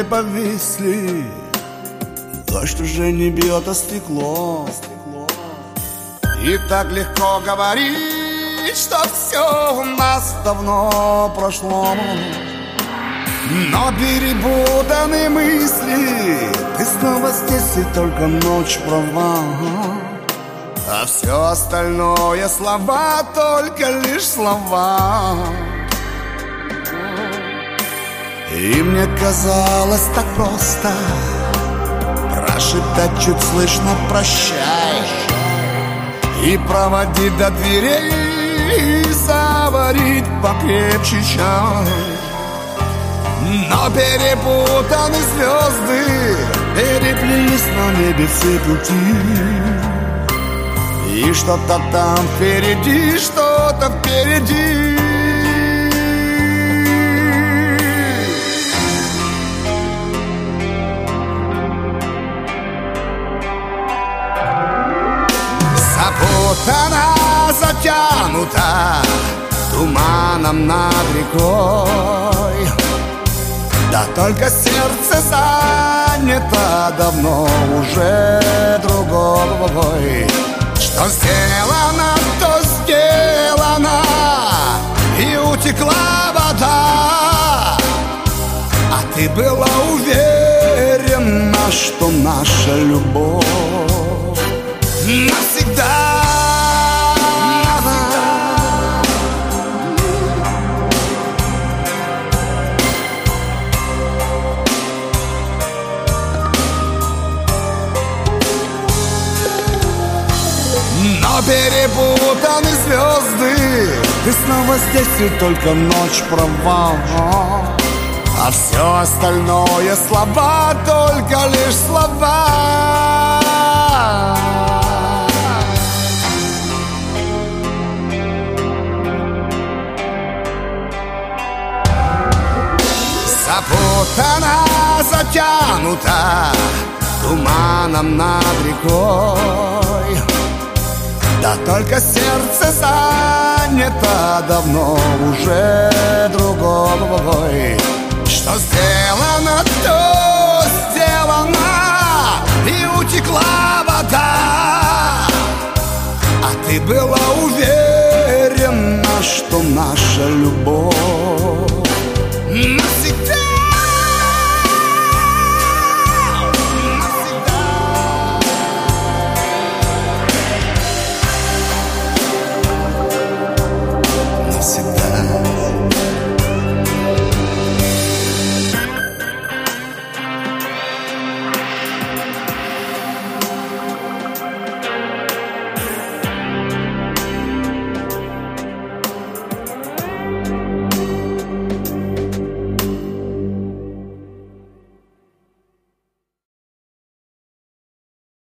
мы повисли. Дождь уже не бьет о стекло. И так легко говорить, что все у нас давно прошло. Но перепутаны мысли, ты снова здесь и только ночь права. А все остальное слова, только лишь слова. И мне казалось так просто прошептать чуть слышно прощай и проводить до дверей, и заварить покрепче чай. Но перепутаны звезды, переплелись на небе все пути. И что-то там впереди, что-то впереди. Запутана, затянута туманом над рекой. Да только сердце занято давно уже другой. Что сделано, то сделано, и утекла вода. А ты была уверена, что наша любовь навсегда. Но перепутаны звезды, ты снова здесь и только ночь права. А все остальное слова, только лишь слова. Запутана, затянута туманом над рекой. Да только сердце занято давно уже другой. Что сделано, то